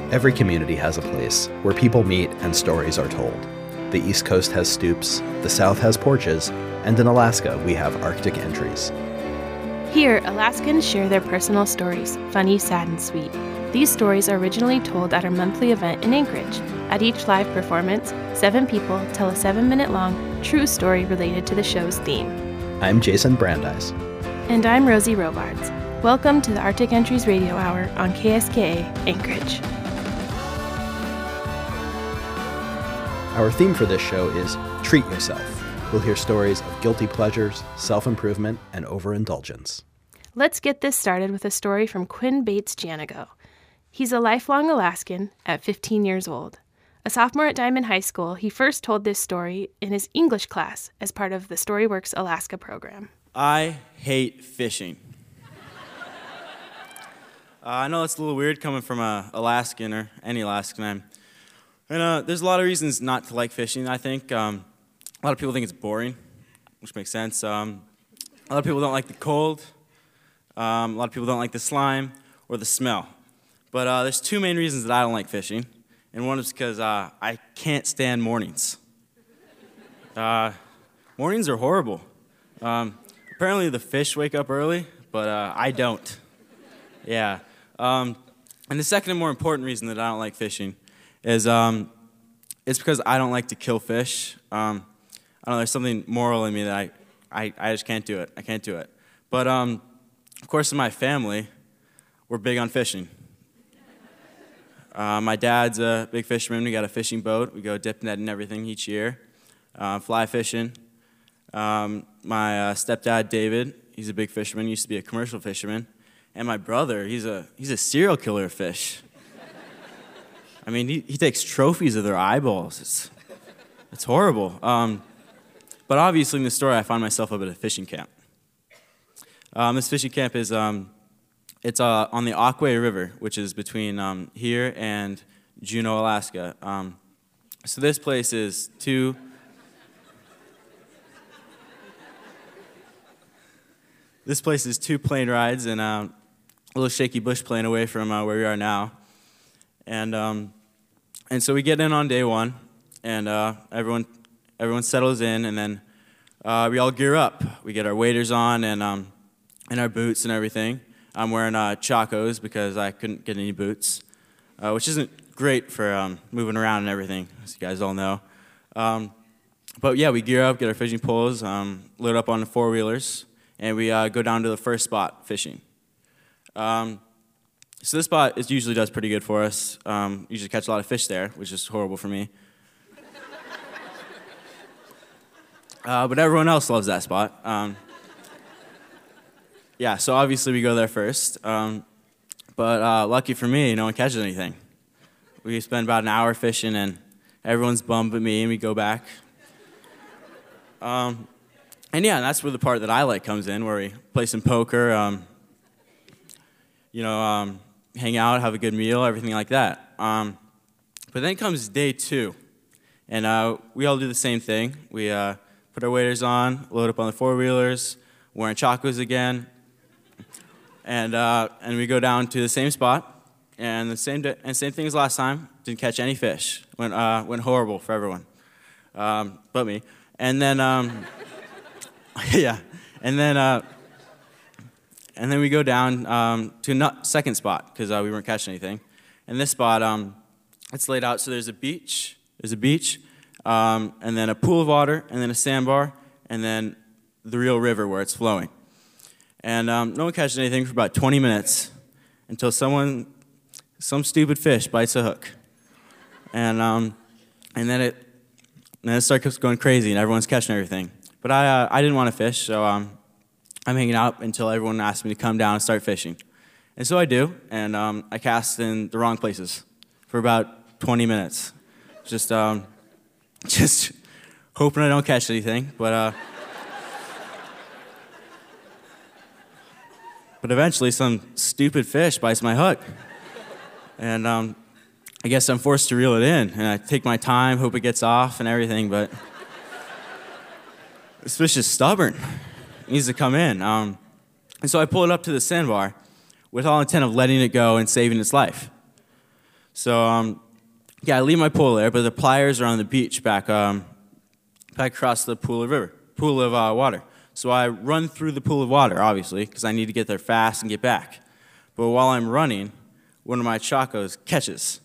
Every community has a place where people meet and stories are told. The East Coast has stoops, the South has porches, and in Alaska we have Arctic entries. Here, Alaskans share their personal stories, funny, sad, and sweet. These stories are originally told at our monthly event in Anchorage. At each live performance, 7 people tell a 7-minute-long, true story related to the show's theme. I'm Jason Brandeis. And I'm Rosie Robards. Welcome to the Arctic Entries Radio Hour on KSKA Anchorage. Our theme for this show is Treat Yourself. We'll hear stories of guilty pleasures, self-improvement, and overindulgence. Let's get this started with a story from Quinn Bates Janigo. He's a lifelong Alaskan at 15 years old. A sophomore at Diamond High School, he first told this story in his English class as part of the Storyworks Alaska program. I hate fishing. I know that's a little weird coming from an Alaskan or any Alaskan. And there's a lot of reasons not to like fishing, I think. A lot of people think it's boring, which makes sense. A lot of people don't like the cold. A lot of people don't like the slime or the smell. But there's 2 main reasons that I don't like fishing. And one is because I can't stand mornings. Mornings are horrible. Apparently the fish wake up early, but I don't. Yeah. And the second and more important reason that I don't like fishing is it's because I don't like to kill fish. I don't know, there's something moral in me that I just can't do it. I can't do it. But, of course, in my family, we're big on fishing. My dad's a big fisherman. We got a fishing boat. We go dip net and everything each year. Fly fishing. My stepdad, David, he's a big fisherman. He used to be a commercial fisherman. And my brother, he's a serial killer of fish. I mean, he takes trophies of their eyeballs. It's horrible. But obviously in the story, I find myself up at a fishing camp. This fishing camp is it's on the Aquay River, which is between here and Juneau, Alaska. So this place is 2 plane rides and a little shaky bush plane away from where we are now. And so we get in on day 1, and everyone settles in, and then we all gear up. We get our waders on and our boots and everything. I'm wearing Chacos because I couldn't get any boots, which isn't great for moving around and everything, as you guys all know. But yeah, we gear up, get our fishing poles, load up on the 4-wheelers, and we go down to the first spot fishing. So this spot usually does pretty good for us. Usually catch a lot of fish there, which is horrible for me. But everyone else loves that spot. Yeah, so obviously we go there first. But lucky for me, no one catches anything. We spend about an hour fishing, and everyone's bummed at me, and we go back. And yeah, that's where the part that I like comes in, where we play some poker, hang out, have a good meal, everything like that. But then comes day 2, and we all do the same thing. We put our waders on, load up on the 4-wheelers, wearing Chacos again, and we go down to the same spot, and same thing as last time. Didn't catch any fish. Went horrible for everyone, but me. And then yeah, and then we go down to a second spot because we weren't catching anything. And this spot, it's laid out so there's a beach, and then a pool of water, and then a sandbar, and then the real river where it's flowing. And no one catches anything for about 20 minutes until some stupid fish bites a hook. And then it starts going crazy, and everyone's catching everything. But I didn't want to fish, so I'm hanging out until everyone asked me to come down and start fishing. And so I do, and I cast in the wrong places for about 20 minutes. Just hoping I don't catch anything, but eventually some stupid fish bites my hook. And I guess I'm forced to reel it in, and I take my time, hope it gets off and everything, but this fish is stubborn. It needs to come in. And so I pull it up to the sandbar with all intent of letting it go and saving its life. So, I leave my pole there, but the pliers are on the beach back across the pool of water. So I run through the pool of water, obviously, because I need to get there fast and get back. But while I'm running, one of my chacos catches.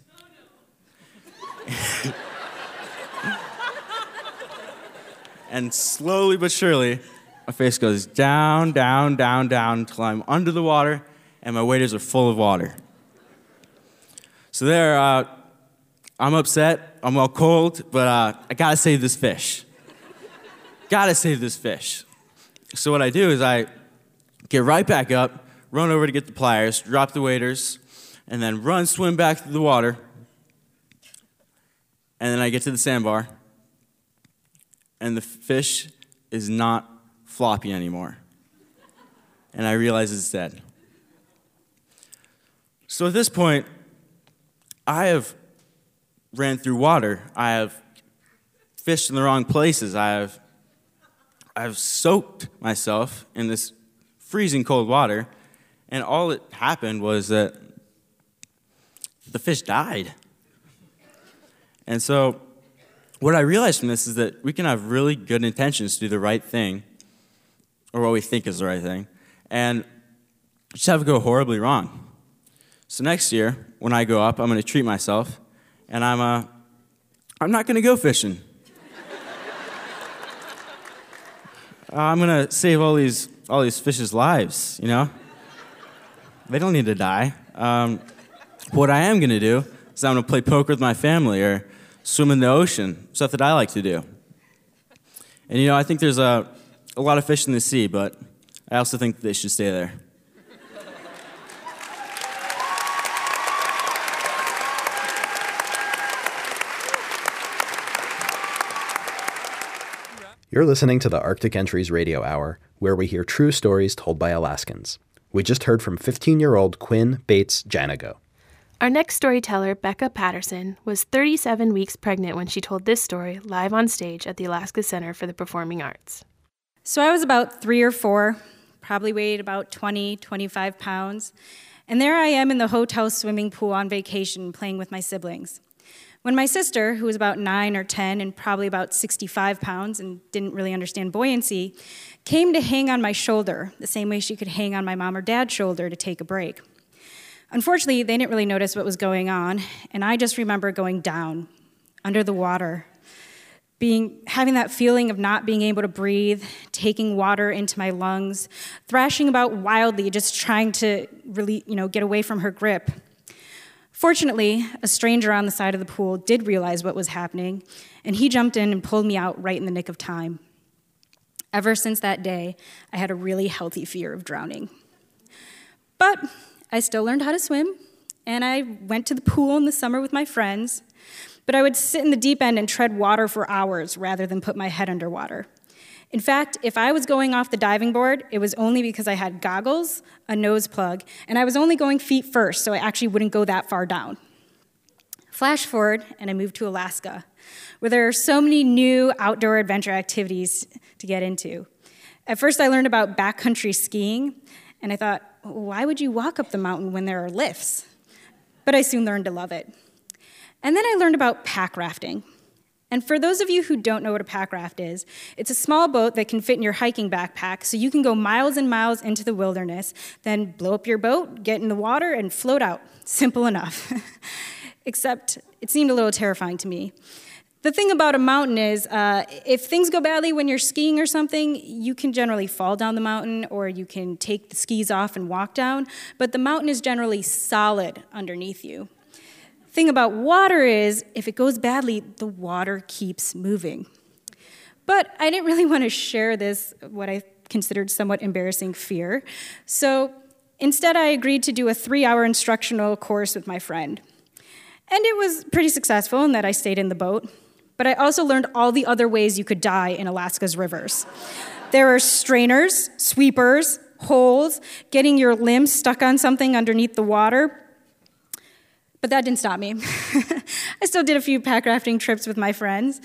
And slowly but surely, my face goes down, down, down, down, until I'm under the water, and my waders are full of water. So there, I'm upset, I'm all cold, but I gotta save this fish. Gotta save this fish. So what I do is I get right back up, run over to get the pliers, drop the waders, and then swim back through the water. And then I get to the sandbar, and the fish is not floppy anymore. And I realize it's dead. So at this point, I have ran through water. I have fished in the wrong places. I've soaked myself in this freezing cold water, and all that happened was that the fish died. And so what I realized from this is that we can have really good intentions to do the right thing, or what we think is the right thing, and just have it go horribly wrong. So next year, when I go up, I'm going to treat myself, and I'm not going to go fishing. I'm going to save all these fish's lives, you know? They don't need to die. What I am going to do is I'm going to play poker with my family or swim in the ocean, stuff that I like to do. And, you know, I think there's a lot of fish in the sea, but I also think they should stay there. You're listening to the Arctic Entries Radio Hour, where we hear true stories told by Alaskans. We just heard from 15-year-old Quinn Bates Janago. Our next storyteller, Becca Patterson, was 37 weeks pregnant when she told this story live on stage at the Alaska Center for the Performing Arts. So I was about 3 or 4, probably weighed about 20, 25 pounds, and there I am in the hotel swimming pool on vacation playing with my siblings. When my sister, who was about 9 or 10 and probably about 65 pounds and didn't really understand buoyancy, came to hang on my shoulder, the same way she could hang on my mom or dad's shoulder to take a break. Unfortunately, they didn't really notice what was going on, and I just remember going down, under the water, having that feeling of not being able to breathe, taking water into my lungs, thrashing about wildly, just trying to really, get away from her grip. Fortunately, a stranger on the side of the pool did realize what was happening, and he jumped in and pulled me out right in the nick of time. Ever since that day, I had a really healthy fear of drowning. But I still learned how to swim, and I went to the pool in the summer with my friends, but I would sit in the deep end and tread water for hours rather than put my head underwater. In fact, if I was going off the diving board, it was only because I had goggles, a nose plug, and I was only going feet first, so I actually wouldn't go that far down. Flash forward, and I moved to Alaska, where there are so many new outdoor adventure activities to get into. At first, I learned about backcountry skiing, and I thought, why would you walk up the mountain when there are lifts? But I soon learned to love it. And then I learned about pack rafting. And for those of you who don't know what a pack raft is, it's a small boat that can fit in your hiking backpack, so you can go miles and miles into the wilderness, then blow up your boat, get in the water, and float out. Simple enough. Except it seemed a little terrifying to me. The thing about a mountain is, if things go badly when you're skiing or something, you can generally fall down the mountain, or you can take the skis off and walk down, but the mountain is generally solid underneath you. Thing about water is, if it goes badly, the water keeps moving. But I didn't really want to share this, what I considered somewhat embarrassing fear. So instead, I agreed to do a 3-hour instructional course with my friend. And it was pretty successful in that I stayed in the boat. But I also learned all the other ways you could die in Alaska's rivers. There are strainers, sweepers, holes, getting your limbs stuck on something underneath the water. But that didn't stop me. I still did a few pack rafting trips with my friends.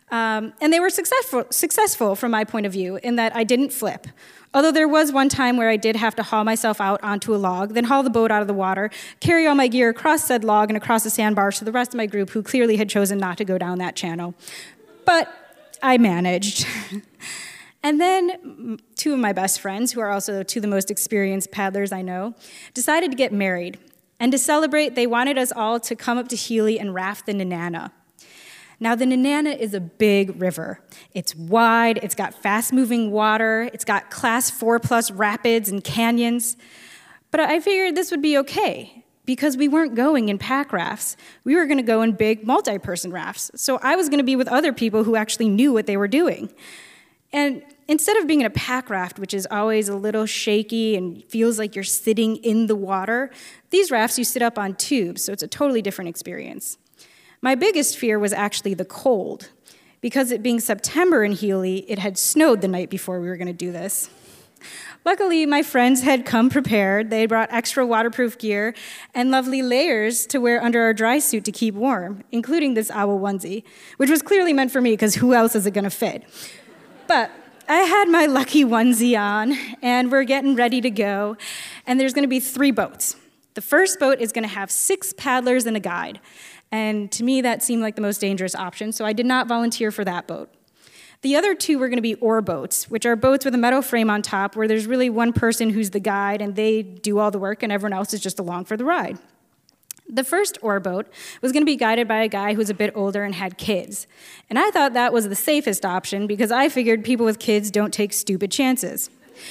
And they were successful from my point of view in that I didn't flip. Although there was one time where I did have to haul myself out onto a log, then haul the boat out of the water, carry all my gear across said log and across the sandbars to the rest of my group who clearly had chosen not to go down that channel. But I managed. And then 2 of my best friends, who are also 2 of the most experienced paddlers I know, decided to get married. And to celebrate, they wanted us all to come up to Healy and raft the Nenana. Now, the Nenana is a big river. It's wide, it's got fast-moving water, it's got class 4+ rapids and canyons. But I figured this would be okay, because we weren't going in pack rafts. We were gonna go in big multi-person rafts. So I was gonna be with other people who actually knew what they were doing. And instead of being in a pack raft, which is always a little shaky and feels like you're sitting in the water, these rafts you sit up on tubes, so it's a totally different experience. My biggest fear was actually the cold. Because it being September in Healy, it had snowed the night before we were gonna do this. Luckily, my friends had come prepared. They brought extra waterproof gear and lovely layers to wear under our dry suit to keep warm, including this owl onesie, which was clearly meant for me because who else is it gonna fit? But I had my lucky onesie on, and we're getting ready to go, and there's gonna be 3 boats. The first boat is gonna have 6 paddlers and a guide, and to me that seemed like the most dangerous option, so I did not volunteer for that boat. The other 2 were gonna be oar boats, which are boats with a metal frame on top where there's really one person who's the guide and they do all the work and everyone else is just along for the ride. The first oar boat was going to be guided by a guy who was a bit older and had kids. And I thought that was the safest option because I figured people with kids don't take stupid chances.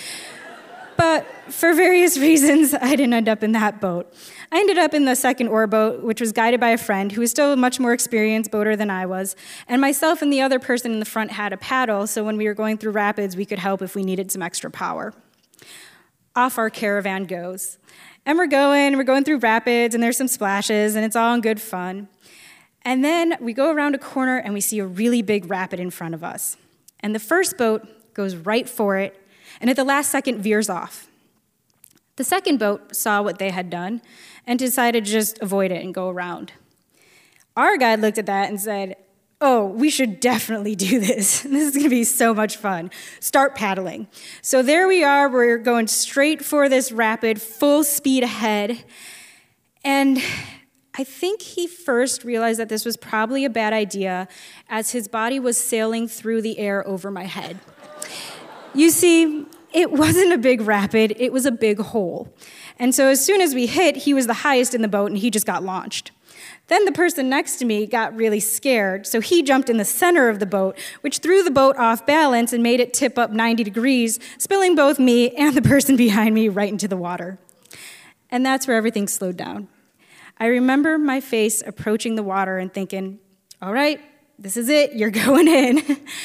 But for various reasons, I didn't end up in that boat. I ended up in the second oar boat, which was guided by a friend who was still a much more experienced boater than I was. And myself and the other person in the front had a paddle, so when we were going through rapids, we could help if we needed some extra power. Off our caravan goes. And we're going through rapids, and there's some splashes, and it's all in good fun. And then we go around a corner, and we see a really big rapid in front of us. And the first boat goes right for it, and at the last second veers off. The second boat saw what they had done and decided to just avoid it and go around. Our guide looked at that and said, "Oh, we should definitely do this. This is going to be so much fun. Start paddling." So there we are. We're going straight for this rapid, full speed ahead. And I think he first realized that this was probably a bad idea as his body was sailing through the air over my head. You see, it wasn't a big rapid, it was a big hole. And so as soon as we hit, he was the highest in the boat and he just got launched. Then the person next to me got really scared, so he jumped in the center of the boat, which threw the boat off balance and made it tip up 90 degrees, spilling both me and the person behind me right into the water. And that's where everything slowed down. I remember my face approaching the water and thinking, all right, this is it, you're going in.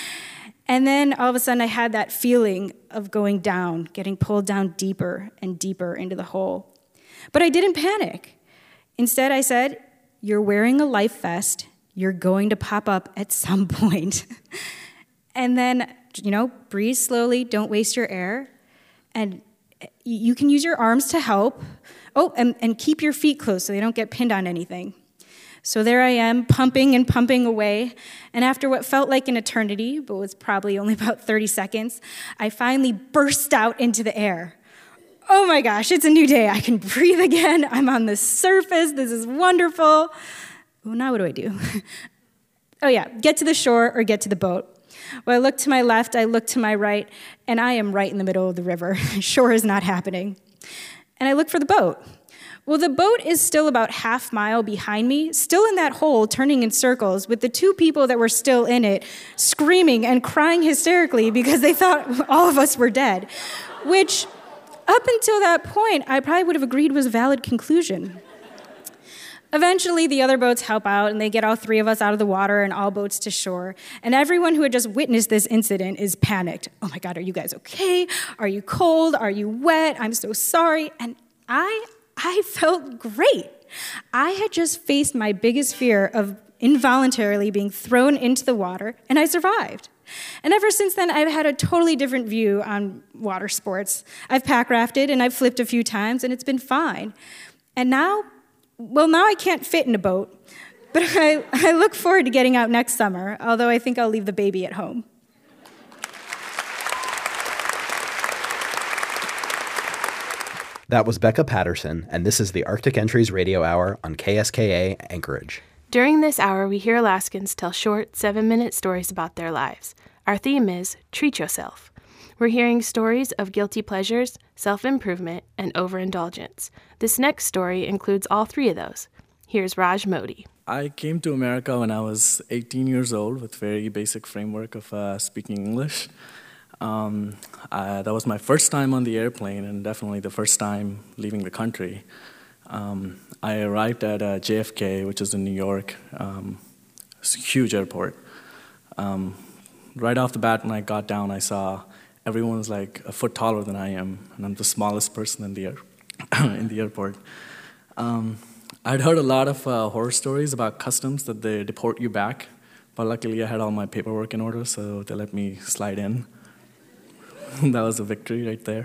And then all of a sudden I had that feeling of going down, getting pulled down deeper and deeper into the hole. But I didn't panic. Instead I said, "You're wearing a life vest, you're going to pop up at some point." And then, breathe slowly, don't waste your air. And you can use your arms to help. Oh, and keep your feet closed so they don't get pinned on anything. So there I am, pumping and pumping away. And after what felt like an eternity, but was probably only about 30 seconds, I finally burst out into the air. Oh my gosh, it's a new day. I can breathe again. I'm on the surface. This is wonderful. Well, now what do I do? Oh yeah, get to the shore or get to the boat. Well, I look to my left, I look to my right, and I am right in the middle of the river. Shore is not happening. And I look for the boat. Well, the boat is still about half mile behind me, still in that hole, turning in circles, with the 2 people that were still in it screaming and crying hysterically because they thought all of us were dead, which, up until that point, I probably would have agreed was a valid conclusion. Eventually, the other boats help out, and they get all 3 of us out of the water and all boats to shore. And everyone who had just witnessed this incident is panicked. "Oh my God, are you guys okay? Are you cold? Are you wet? I'm so sorry." And I felt great. I had just faced my biggest fear of involuntarily being thrown into the water, and I survived. And ever since then, I've had a totally different view on water sports. I've pack rafted, and I've flipped a few times, and it's been fine. And now I can't fit in a boat, But I look forward to getting out next summer, although I think I'll leave the baby at home. That was Becca Patterson, and this is the Arctic Entries Radio Hour on KSKA Anchorage. During this hour, we hear Alaskans tell short, 7-minute stories about their lives. Our theme is Treat Yourself. We're hearing stories of guilty pleasures, self-improvement, and overindulgence. This next story includes all three of those. Here's Raj Modi. I came to America when I was 18 years old with very basic framework of speaking English. That was my first time on the airplane and definitely the first time leaving the country. I arrived at JFK, which is in New York. It's a huge airport. Right off the bat, when I got down, I saw everyone's like a foot taller than I am, and I'm the smallest person in the airport. I'd heard a lot of horror stories about customs that they deport you back, but luckily I had all my paperwork in order, so they let me slide in. That was a victory right there.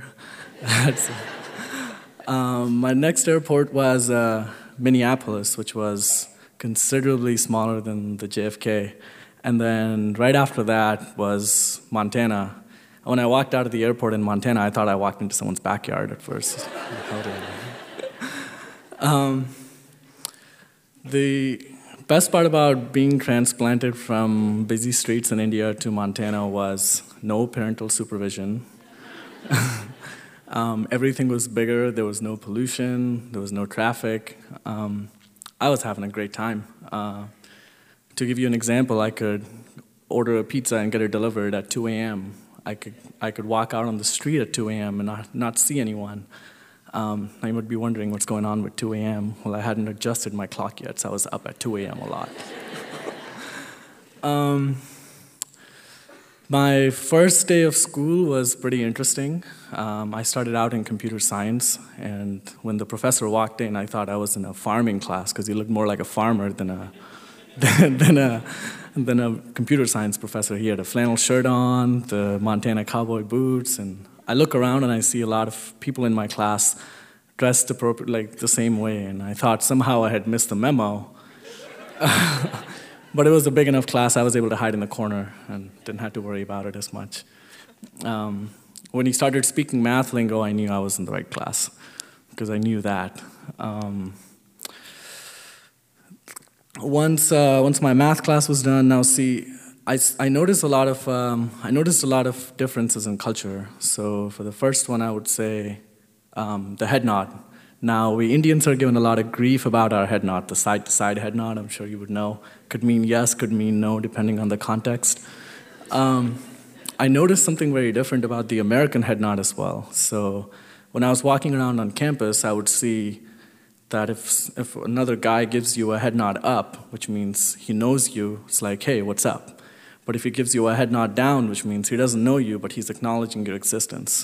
My next airport was Minneapolis, which was considerably smaller than the JFK. And then right after that was Montana. When I walked out of the airport in Montana, I thought I walked into someone's backyard at first. The best part about being transplanted from busy streets in India to Montana was no parental supervision. Everything was bigger. There was no pollution. There was no traffic. I was having a great time. To give you an example, I could order a pizza and get it delivered at 2 a.m. I could walk out on the street at 2 a.m. and not see anyone. Now you might be wondering what's going on with 2 a.m. Well, I hadn't adjusted my clock yet, so I was up at 2 a.m. a lot. My first day of school was pretty interesting. I started out in computer science, and when the professor walked in, I thought I was in a farming class because he looked more like a farmer than a computer science professor. He had a flannel shirt on, the Montana cowboy boots, and I look around and I see a lot of people in my class dressed like the same way, and I thought somehow I had missed the memo. But it was a big enough class, I was able to hide in the corner and didn't have to worry about it as much. When he started speaking math lingo, I knew I was in the right class because I knew that. Once my math class was done, now see, I noticed a lot of differences in culture. So for the first one, I would say the head nod. Now, we Indians are given a lot of grief about our head nod, the side-to-side head nod, I'm sure you would know. Could mean yes, could mean no, depending on the context. I noticed something very different about the American head nod as well. So when I was walking around on campus, I would see that if another guy gives you a head nod up, which means he knows you, it's like, hey, what's up? But if he gives you a head nod down, which means he doesn't know you, but he's acknowledging your existence.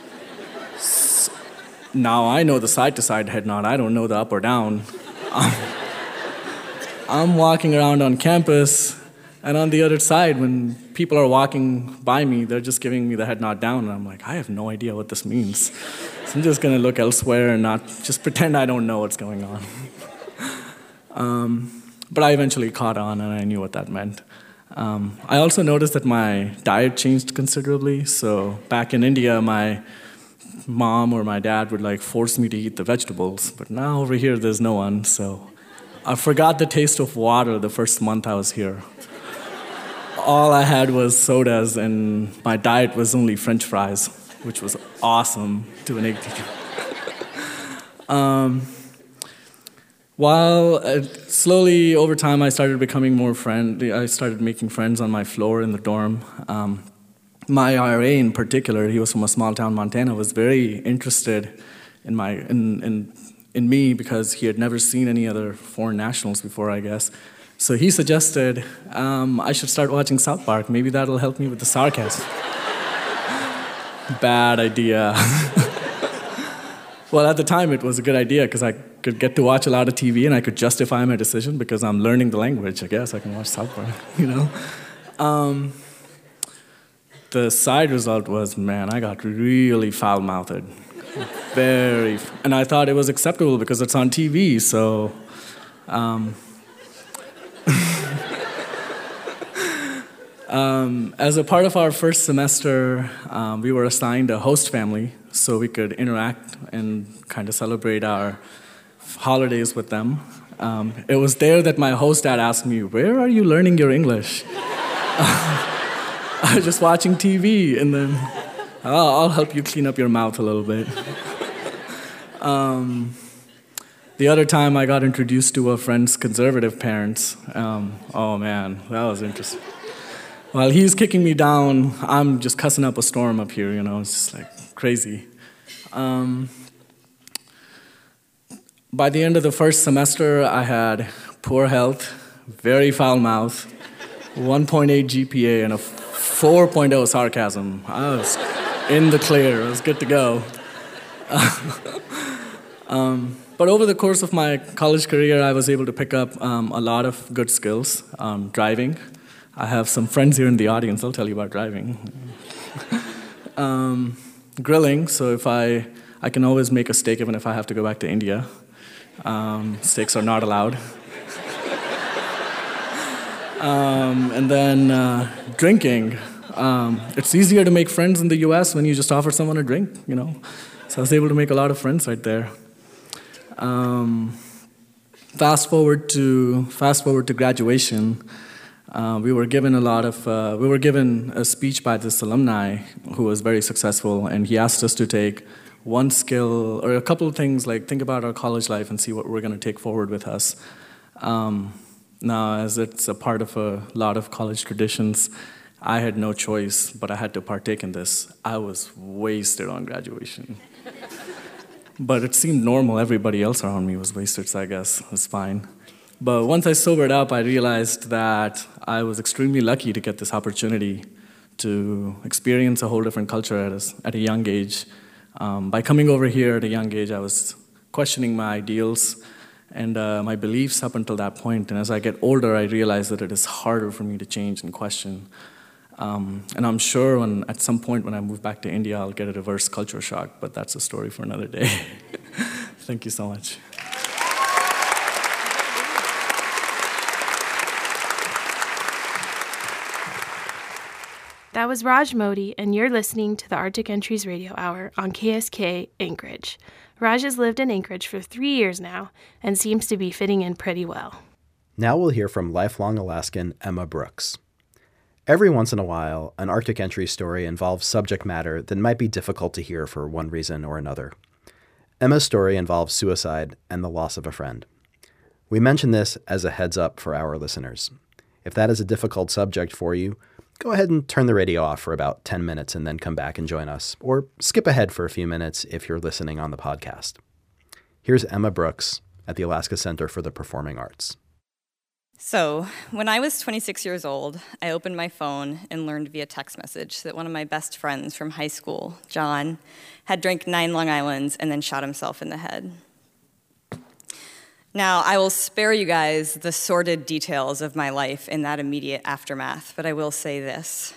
Now I know the side-to-side head nod. I don't know the up or down. I'm walking around on campus, and on the other side, when people are walking by me, they're just giving me the head nod down, and I'm like, I have no idea what this means. So I'm just going to look elsewhere and not just pretend I don't know what's going on. But I eventually caught on, and I knew what that meant. I also noticed that my diet changed considerably. So back in India, my mom or my dad would force me to eat the vegetables, but now over here there's no one, so I forgot the taste of water the first month I was here. All I had was sodas, and my diet was only French fries, which was awesome to an 18. While slowly over time I started becoming more friendly, I started making friends on my floor in the dorm. My RA in particular, he was from a small town, Montana, was very interested in me because he had never seen any other foreign nationals before, I guess. So he suggested I should start watching South Park. Maybe that'll help me with the sarcasm. Bad idea. Well, at the time, it was a good idea because I could get to watch a lot of TV and I could justify my decision because I'm learning the language. I guess I can watch South Park, The side result was, man, I got really foul-mouthed. And I thought it was acceptable because it's on TV, so As a part of our first semester, we were assigned a host family so we could interact and kind of celebrate our holidays with them. It was there that my host dad asked me, "Where are you learning your English?" I was just watching TV, and then, I'll help you clean up your mouth a little bit. The other time I got introduced to a friend's conservative parents. Oh man, that was interesting. While he's kicking me down, I'm just cussing up a storm up here, it's just like crazy. By the end of the first semester, I had poor health, very foul mouth, 1.8 GPA, and a 4.0 sarcasm. I was in the clear. I was good to go. But over the course of my college career, I was able to pick up a lot of good skills. Driving. I have some friends here in the audience. I'll tell you about driving. Grilling. So if I can always make a steak even if I have to go back to India. Steaks are not allowed. And then drinking. It's easier to make friends in the U.S. when you just offer someone a drink, So I was able to make a lot of friends right there. Fast forward to graduation. We were given a speech by this alumni who was very successful, and he asked us to take one skill or a couple of things, like think about our college life and see what we're going to take forward with us. Now, as it's a part of a lot of college traditions, I had no choice, but I had to partake in this. I was wasted on graduation. But it seemed normal. Everybody else around me was wasted, so I guess it was fine. But once I sobered up, I realized that I was extremely lucky to get this opportunity to experience a whole different culture at a young age. By coming over here at a young age, I was questioning my ideals and my beliefs up until that point. And as I get older, I realize that it is harder for me to change and question. And I'm sure at some point when I move back to India, I'll get a reverse culture shock, but that's a story for another day. Thank you so much. That was Raj Modi, and you're listening to the Arctic Entries Radio Hour on KSK Anchorage. Raj has lived in Anchorage for 3 years now and seems to be fitting in pretty well. Now we'll hear from lifelong Alaskan Emma Brooks. Every once in a while, an Arctic Entry story involves subject matter that might be difficult to hear for one reason or another. Emma's story involves suicide and the loss of a friend. We mention this as a heads up for our listeners. If that is a difficult subject for you, go ahead and turn the radio off for about 10 minutes and then come back and join us, or skip ahead for a few minutes if you're listening on the podcast. Here's Emma Brooks at the Alaska Center for the Performing Arts. So, when I was 26 years old, I opened my phone and learned via text message that one of my best friends from high school, John, had drank 9 Long Islands and then shot himself in the head. Now, I will spare you guys the sordid details of my life in that immediate aftermath, but I will say this.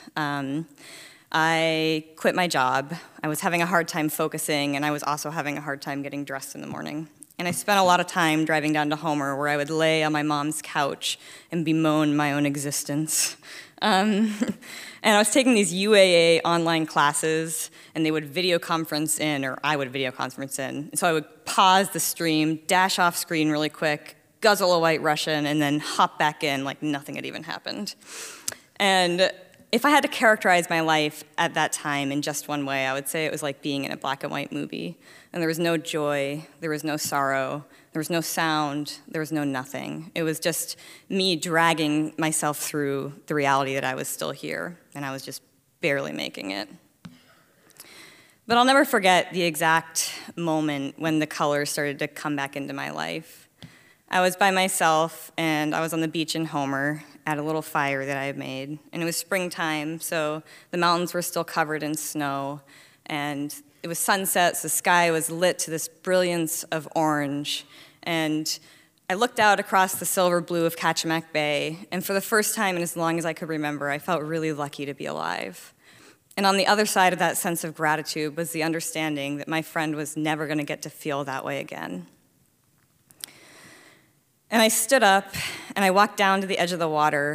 I quit my job. I was having a hard time focusing, and I was also having a hard time getting dressed in the morning. And I spent a lot of time driving down to Homer, where I would lay on my mom's couch and bemoan my own existence. And I was taking these UAA online classes, and they would video conference in, or I would video conference in. And so I would pause the stream, dash off screen really quick, guzzle a White Russian, and then hop back in like nothing had even happened. And if I had to characterize my life at that time in just one way, I would say it was like being in a black and white movie. And there was no joy, there was no sorrow, there was no sound, there was no nothing. It was just me dragging myself through the reality that I was still here, and I was just barely making it. But I'll never forget the exact moment when the colors started to come back into my life. I was by myself, and I was on the beach in Homer at a little fire that I had made. And it was springtime, so the mountains were still covered in snow, and it was sunset, so the sky was lit to this brilliance of orange. And I looked out across the silver blue of Kachemak Bay, and for the first time in as long as I could remember, I felt really lucky to be alive. And on the other side of that sense of gratitude was the understanding that my friend was never going to get to feel that way again. And I stood up, and I walked down to the edge of the water,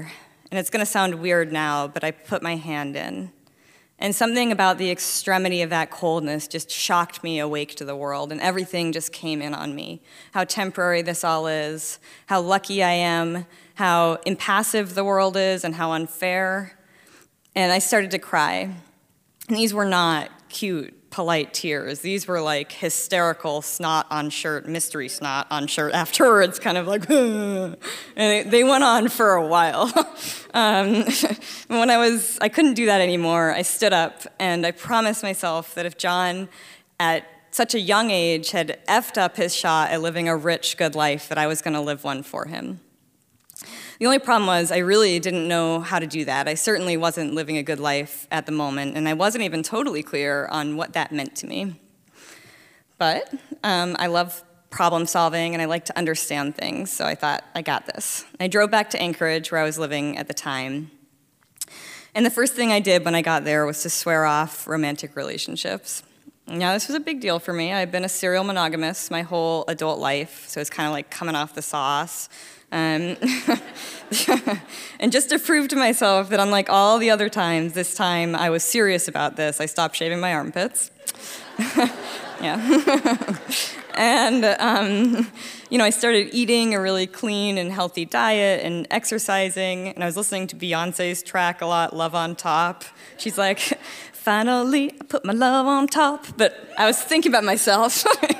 And it's going to sound weird now, but I put my hand in. And something about the extremity of that coldness just shocked me awake to the world, and everything just came in on me. How temporary this all is, how lucky I am, how impassive the world is, and how unfair. And I started to cry. And these were not cute, polite tears. These were like hysterical snot on shirt, mystery snot on shirt afterwards, kind of like, and they went on for a while. When I couldn't do that anymore, I stood up and I promised myself that if John, at such a young age, had effed up his shot at living a rich, good life, that I was going to live one for him. The only problem was I really didn't know how to do that. I certainly wasn't living a good life at the moment, and I wasn't even totally clear on what that meant to me. But I love problem solving, and I like to understand things, so I thought, I got this. I drove back to Anchorage, where I was living at the time. And the first thing I did when I got there was to swear off romantic relationships. Now, this was a big deal for me. I'd been a serial monogamist my whole adult life, so it's kind of like coming off the sauce. And just to prove to myself that unlike all the other times, this time I was serious about this, I stopped shaving my armpits. Yeah. And, I started eating a really clean and healthy diet and exercising, and I was listening to Beyonce's track a lot, Love on Top. She's like, finally, I put my love on top. But I was thinking about myself.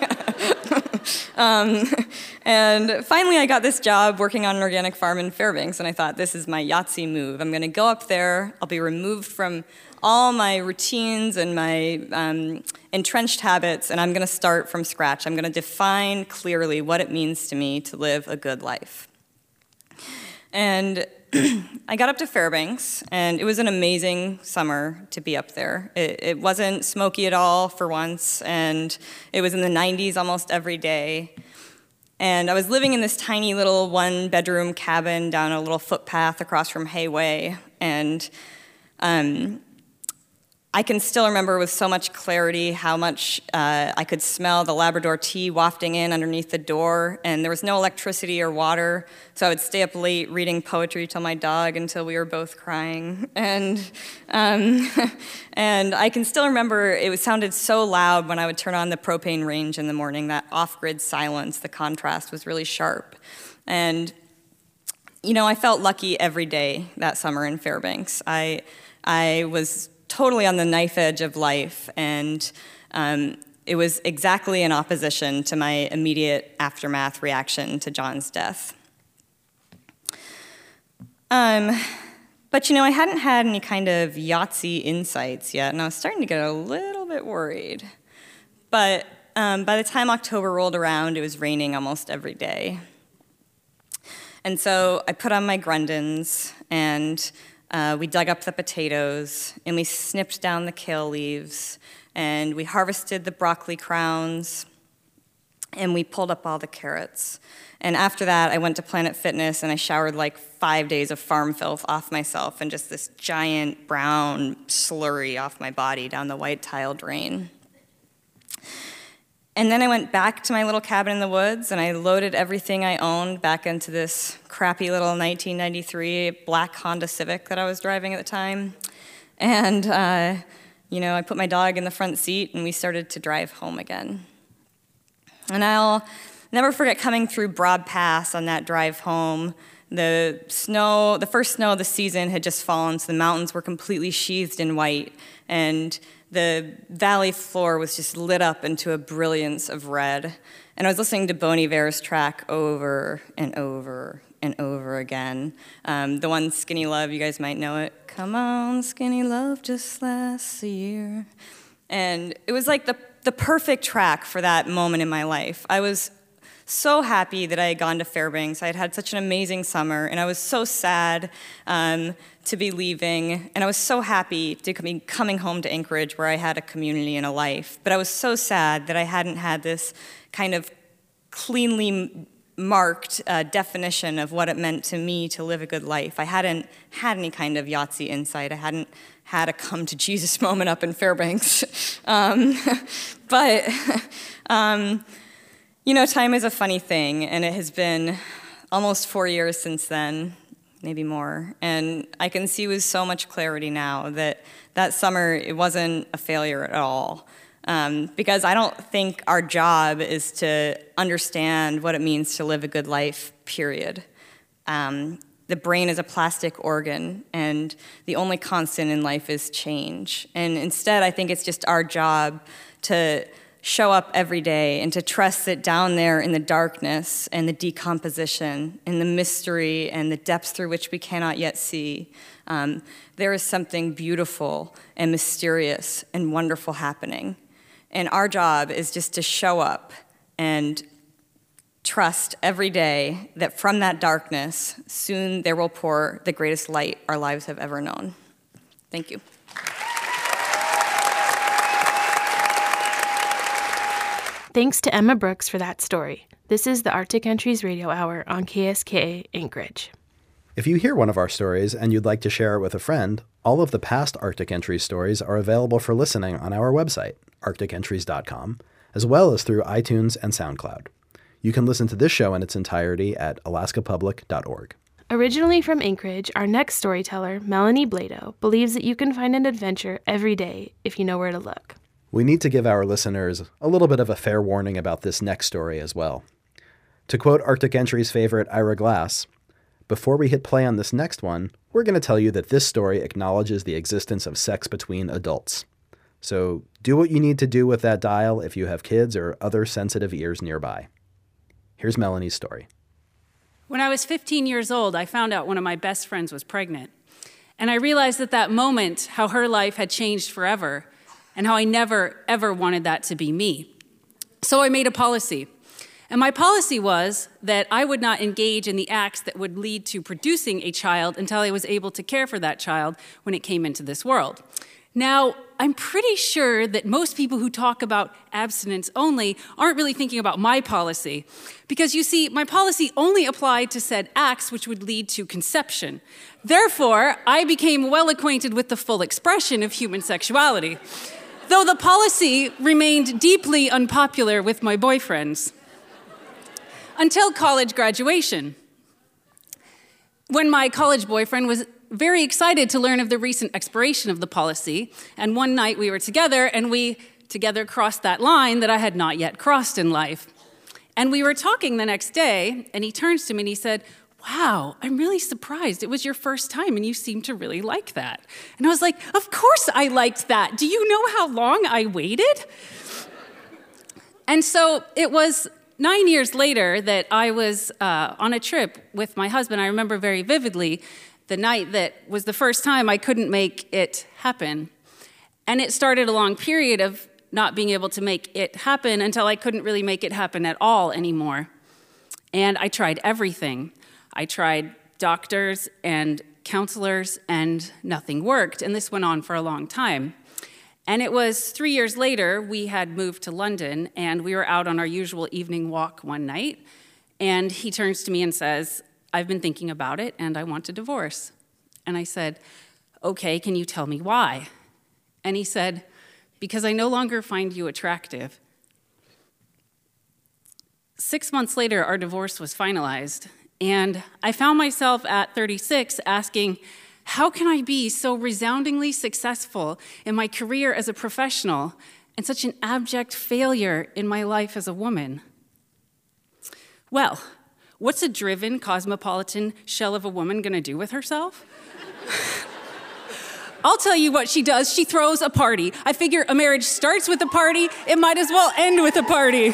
And finally, I got this job working on an organic farm in Fairbanks, and I thought, this is my Yahtzee move. I'm going to go up there. I'll be removed from all my routines and my entrenched habits, and I'm going to start from scratch. I'm going to define clearly what it means to me to live a good life. And I got up to Fairbanks, and it was an amazing summer to be up there. It wasn't smoky at all for once, and it was in the 90s almost every day. And I was living in this tiny little one-bedroom cabin down a little footpath across from Hayway, and I can still remember with so much clarity how much I could smell the Labrador tea wafting in underneath the door, and there was no electricity or water, so I would stay up late reading poetry to my dog until we were both crying. And I can still remember it sounded so loud when I would turn on the propane range in the morning, that off-grid silence, the contrast was really sharp. And, I felt lucky every day that summer in Fairbanks. I was totally on the knife edge of life, and it was exactly in opposition to my immediate aftermath reaction to John's death. But I hadn't had any kind of Yahtzee insights yet, and I was starting to get a little bit worried. But by the time October rolled around, it was raining almost every day. And so I put on my Grundens, and we dug up the potatoes, and we snipped down the kale leaves, and we harvested the broccoli crowns, and we pulled up all the carrots. And after that, I went to Planet Fitness, and I showered like 5 days of farm filth off myself and just this giant brown slurry off my body down the white tile drain. And then I went back to my little cabin in the woods, and I loaded everything I owned back into this crappy little 1993 black Honda Civic that I was driving at the time. And, I put my dog in the front seat, and we started to drive home again. And I'll never forget coming through Broad Pass on that drive home. The first snow of the season had just fallen, so the mountains were completely sheathed in white, and the valley floor was just lit up into a brilliance of red. And I was listening to Bon Iver's track over and over and over again. The one, Skinny Love, you guys might know it. Come on, Skinny Love, just last year. And it was like the perfect track for that moment in my life. I was so happy that I had gone to Fairbanks. I had had such an amazing summer, and I was so sad to be leaving, and I was so happy to be coming home to Anchorage, where I had a community and a life. But I was so sad that I hadn't had this kind of cleanly marked definition of what it meant to me to live a good life. I hadn't had any kind of Yahtzee insight. I hadn't had a come to Jesus moment up in Fairbanks. But time is a funny thing, and it has been almost 4 years since then. maybe more. And I can see with so much clarity now that that summer, it wasn't a failure at all. Because I don't think our job is to understand what it means to live a good life, period. The brain is a plastic organ, and the only constant in life is change. And instead, I think it's just our job to show up every day and to trust that down there in the darkness and the decomposition and the mystery and the depths through which we cannot yet see, there is something beautiful and mysterious and wonderful happening. And our job is just to show up and trust every day that from that darkness, soon there will pour the greatest light our lives have ever known. Thank you. Thanks to Emma Brooks for that story. This is the Arctic Entries Radio Hour on KSKA Anchorage. If you hear one of our stories and you'd like to share it with a friend, all of the past Arctic Entries stories are available for listening on our website, arcticentries.com, as well as through iTunes and SoundCloud. You can listen to this show in its entirety at alaskapublic.org. Originally from Anchorage, our next storyteller, Melanie Blado, believes that you can find an adventure every day if you know where to look. We need to give our listeners a little bit of a fair warning about this next story as well. To quote Arctic Entries favorite Ira Glass, "Before we hit play on this next one, we're going to tell you that this story acknowledges the existence of sex between adults. So do what you need to do with that dial if you have kids or other sensitive ears nearby." Here's Melanie's story. When I was 15 years old, I found out one of my best friends was pregnant. And I realized at that moment how her life had changed forever and how I never, ever wanted that to be me. So I made a policy. And my policy was that I would not engage in the acts that would lead to producing a child until I was able to care for that child when it came into this world. Now, I'm pretty sure that most people who talk about abstinence only aren't really thinking about my policy. Because you see, my policy only applied to said acts which would lead to conception. Therefore, I became well acquainted with the full expression of human sexuality, though the policy remained deeply unpopular with my boyfriends. Until college graduation, when my college boyfriend was very excited to learn of the recent expiration of the policy, and one night we were together, and we together crossed that line that I had not yet crossed in life. And we were talking the next day, and he turns to me and he said, "Wow, I'm really surprised. It was your first time, and you seem to really like that." And I was like, "Of course I liked that. Do you know how long I waited?" And so it was 9 years later that I was on a trip with my husband. I remember very vividly the night that was the first time I couldn't make it happen. And it started a long period of not being able to make it happen until I couldn't really make it happen at all anymore. And I tried everything. I tried doctors and counselors, and nothing worked. And this went on for a long time. And it was 3 years later, we had moved to London, and we were out on our usual evening walk one night. And he turns to me and says, "I've been thinking about it, and I want a divorce." And I said, "Okay, can you tell me why?" And he said, "Because I no longer find you attractive." 6 months later, our divorce was finalized, and I found myself at 36 asking, how can I be so resoundingly successful in my career as a professional and such an abject failure in my life as a woman? Well, what's a driven, cosmopolitan shell of a woman going to do with herself? I'll tell you what she does. She throws a party. I figure a marriage starts with a party. It might as well end with a party.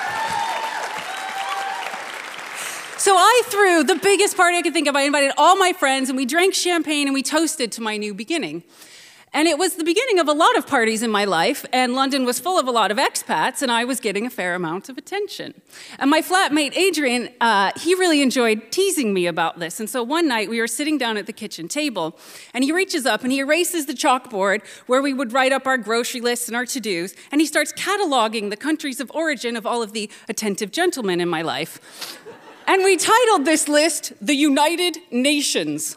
So I threw the biggest party I could think of. I invited all my friends, and we drank champagne, and we toasted to my new beginning. And it was the beginning of a lot of parties in my life, and London was full of a lot of expats, and I was getting a fair amount of attention. And my flatmate, Adrian, he really enjoyed teasing me about this. And so one night, we were sitting down at the kitchen table, and he reaches up, and he erases the chalkboard where we would write up our grocery lists and our to-dos, and he starts cataloging the countries of origin of all of the attentive gentlemen in my life. And we titled this list, "The United Nations."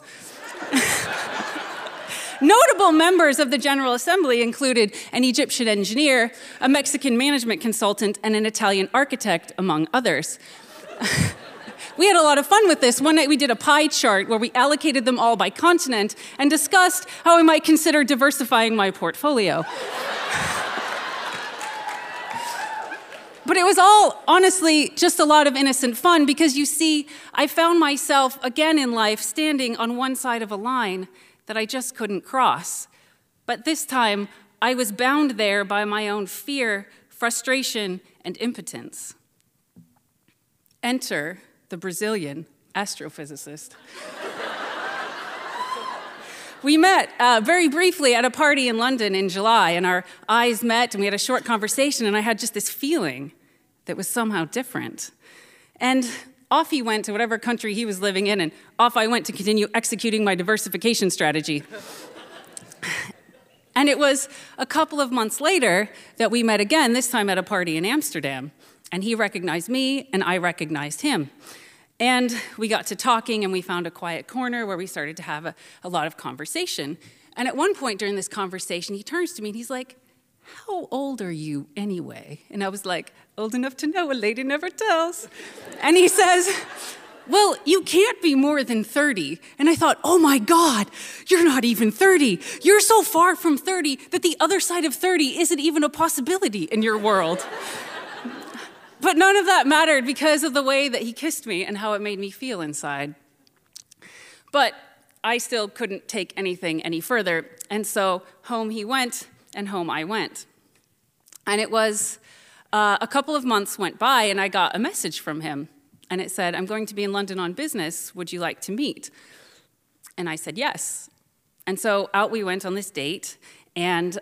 Notable members of the General Assembly included an Egyptian engineer, a Mexican management consultant, and an Italian architect, among others. We had a lot of fun with this. One night we did a pie chart where we allocated them all by continent and discussed how I might consider diversifying my portfolio. But it was all, honestly, just a lot of innocent fun because, you see, I found myself again in life standing on one side of a line that I just couldn't cross. But this time, I was bound there by my own fear, frustration, and impotence. Enter the Brazilian astrophysicist. We met very briefly at a party in London in July, and our eyes met, and we had a short conversation, and I had just this feeling that was somehow different. And off he went to whatever country he was living in, and off I went to continue executing my diversification strategy. And it was a couple of months later that we met again, this time at a party in Amsterdam. And he recognized me, and I recognized him. And we got to talking, and we found a quiet corner where we started to have a lot of conversation. And at one point during this conversation, he turns to me, and he's like, "How old are you anyway?" And I was like, "Old enough to know, a lady never tells." And he says, "Well, you can't be more than 30. And I thought, oh my God, you're not even 30. You're so far from 30 that the other side of 30 isn't even a possibility in your world. But none of that mattered because of the way that he kissed me and how it made me feel inside. But I still couldn't take anything any further. And so home he went, and home I went. And it was a couple of months went by, and I got a message from him. And it said, "I'm going to be in London on business. Would you like to meet?" And I said, yes. And so out we went on this date. And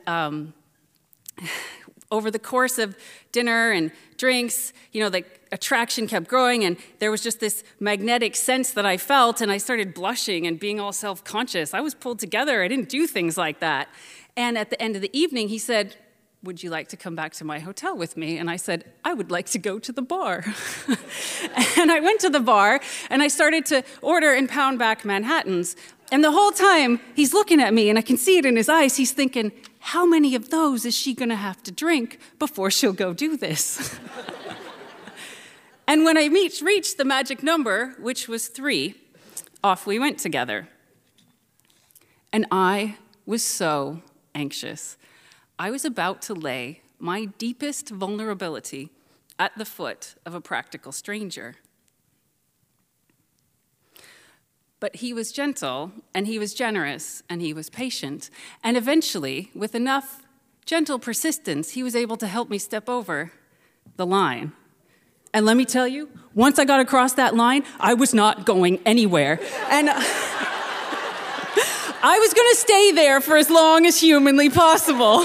over the course of dinner and drinks, the attraction kept growing. And there was just this magnetic sense that I felt. And I started blushing and being all self-conscious. I was pulled together. I didn't do things like that. And at the end of the evening, he said, "Would you like to come back to my hotel with me?" And I said, "I would like to go to the bar." And I went to the bar, and I started to order and pound back Manhattans. And the whole time, he's looking at me, and I can see it in his eyes. He's thinking, how many of those is she going to have to drink before she'll go do this? And when I reached the magic number, which was 3, off we went together. And I was so anxious. I was about to lay my deepest vulnerability at the foot of a practical stranger. But he was gentle, and he was generous, and he was patient. And eventually, with enough gentle persistence, he was able to help me step over the line. And let me tell you, once I got across that line, I was not going anywhere. And I was going to stay there for as long as humanly possible.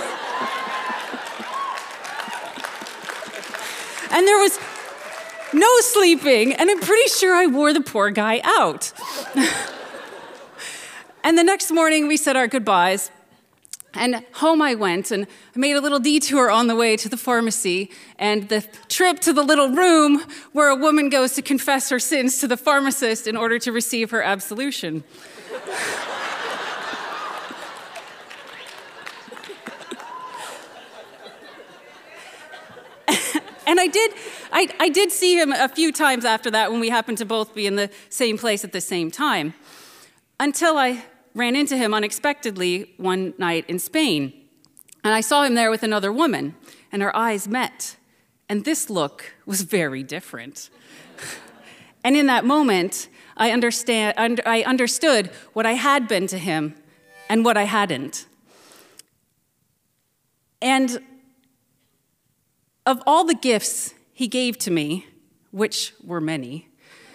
And there was no sleeping, and I'm pretty sure I wore the poor guy out. And the next morning, we said our goodbyes, and home I went, and I made a little detour on the way to the pharmacy, and the trip to the little room where a woman goes to confess her sins to the pharmacist in order to receive her absolution. And I did see him a few times after that when we happened to both be in the same place at the same time, until I ran into him unexpectedly one night in Spain. And I saw him there with another woman, and our eyes met. And this look was very different. And in that moment, I understood what I had been to him and what I hadn't. And of all the gifts he gave to me, which were many,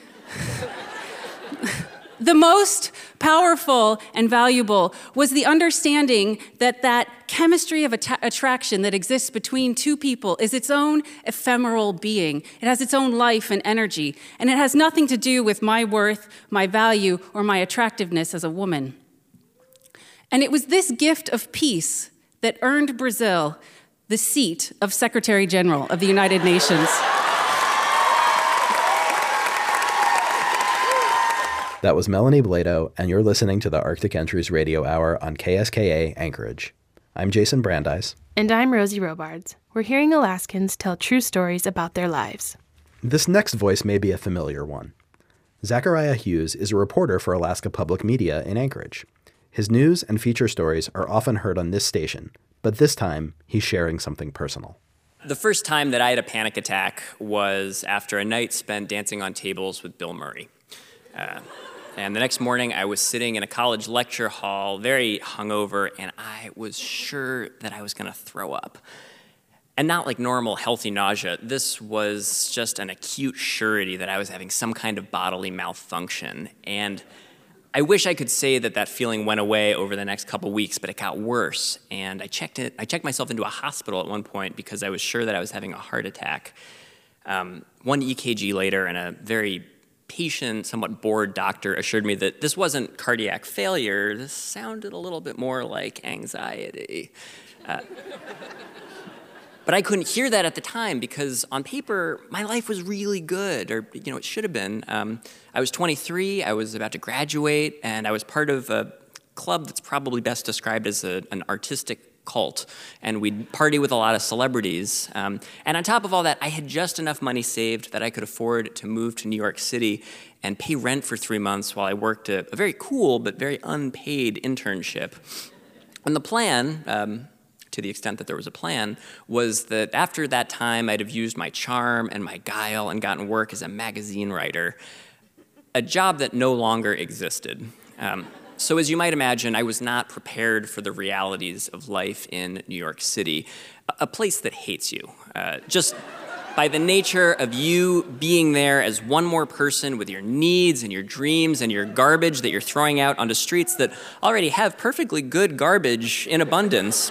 the most powerful and valuable was the understanding that that chemistry of attraction that exists between two people is its own ephemeral being. It has its own life and energy, and it has nothing to do with my worth, my value, or my attractiveness as a woman. And it was this gift of peace that earned Brazil the seat of Secretary General of the United Nations. That was Melanie Blado, and you're listening to the Arctic Entries Radio Hour on KSKA Anchorage. I'm Jason Brandeis. And I'm Rosie Robards. We're hearing Alaskans tell true stories about their lives. This next voice may be a familiar one. Zachariah Hughes is a reporter for Alaska Public Media in Anchorage. His news and feature stories are often heard on this station, but this time he's sharing something personal. The first time that I had a panic attack was after a night spent dancing on tables with Bill Murray. And the next morning, I was sitting in a college lecture hall, very hungover, and I was sure that I was going to throw up. And not like normal, healthy nausea. This was just an acute surety that I was having some kind of bodily malfunction. And I wish I could say that that feeling went away over the next couple weeks, but it got worse. And I checked myself into a hospital at one point because I was sure that I was having a heart attack. One EKG later, and a very patient, somewhat bored doctor assured me that this wasn't cardiac failure. This sounded a little bit more like anxiety. But I couldn't hear that at the time because on paper, my life was really good, or it should have been. I was 23, I was about to graduate, and I was part of a club that's probably best described as an artistic cult, and we'd party with a lot of celebrities. And on top of all that, I had just enough money saved that I could afford to move to New York City and pay rent for 3 months while I worked a very cool but very unpaid internship. And the plan, to the extent that there was a plan, was that after that time I'd have used my charm and my guile and gotten work as a magazine writer, a job that no longer existed. So as you might imagine, I was not prepared for the realities of life in New York City, a place that hates you. Just by the nature of you being there as one more person with your needs and your dreams and your garbage that you're throwing out onto streets that already have perfectly good garbage in abundance.